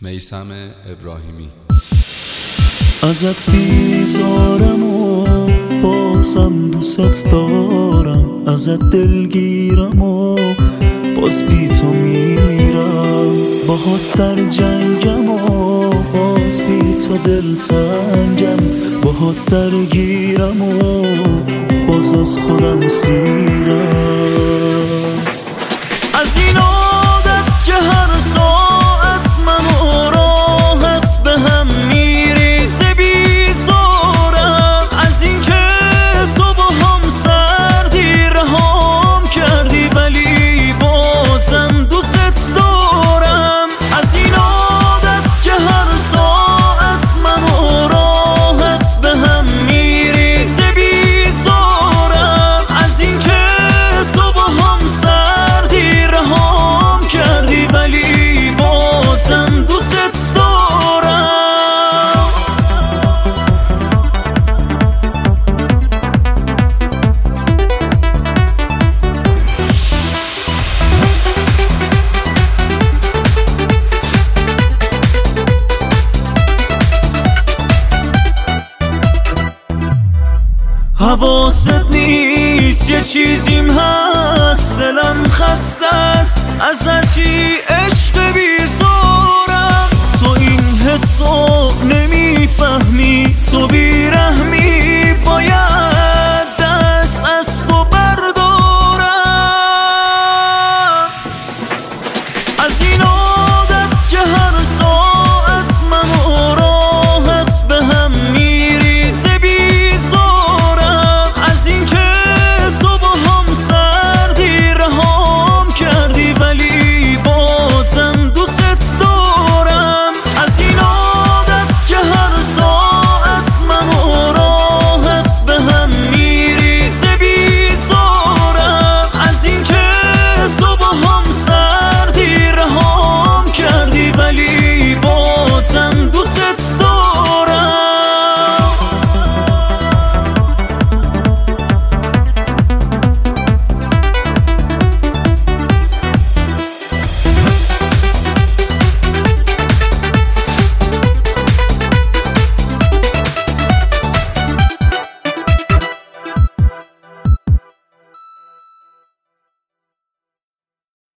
میثم ابراهیمی. ازت بیزارم و بازم دوست دارم، ازت دلگیرم و باز بی تو میمیرم، باهات در جنگم و باز بی تو دلتنگم، باهات درگیرم و باز از خودم سیرم. از این عادت که هر ساعت منو راحت به هم میریزه بیزارم، از این که تو با هم سردی رهام کردی ولی بازم دوست دارم. از این عادت که هر ساعت منو راحت به هم میریزه بیزارم، از این که تو با هم سردی رهام کردی ولی بازم دوست دارم. حواست نیست یه چیزیم هست، دلم خسته است از هرچی عشق بیزارم.